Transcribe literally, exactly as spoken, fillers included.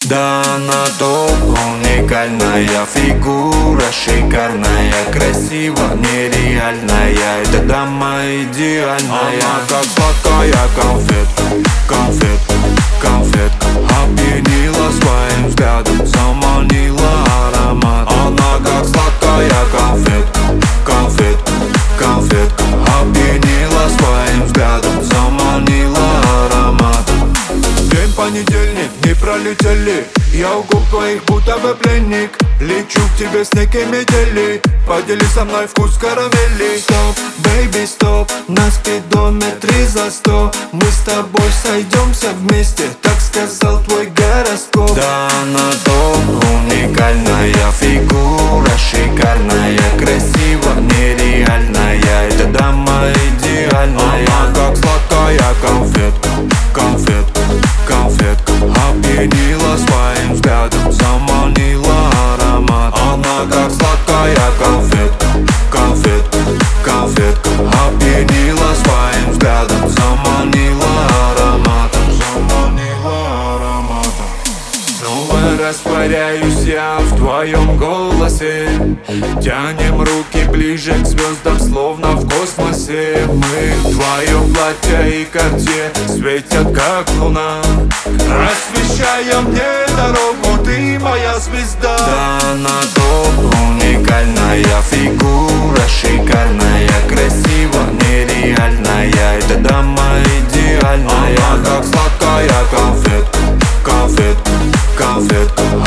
Да она топ, уникальная фигура, шикарная, красиво, нереальная. Эта дама идеальная. Она как сладкая конфетка, конфетка, конфетка. Опьянила своим взглядом, заманила аромат. Она как сладкая конфетка, конфетка, конфетка. Опьянила своим взглядом, заманила аромат. День понедельник, не пролетели, я у губ твоих будто бы пленник. Лечу к тебе с некой метели, поделись со мной вкус карамели. Стоп, бэйби, стоп, на спидометре за сто. Мы с тобой сойдемся вместе, так сказал твой гороскоп. Да она топ, уникальная фигура, шикарная, красиво, нереальная. Эта дама идеальная. Она как сладкая конфетка, конфетка, конфетка. Опьянила своим взглядом, заманила аромат. Она как сладкая конфетка, конфетка, конфетка. Опьянила своим взглядом, заманила ароматом, заманила ароматом. Снова растворяюсь я в твоем голосе. Тянем руки ближе к звездам, словно в космосе. Мы в твоем платье и карте светят как луна, освещая мне дорогу, ты моя звезда. Да она топ, уникальная фигура, шикарная, красиво, нереальная. Эта дама идеальная. Она как сладкая конфетка, конфетка, конфетка.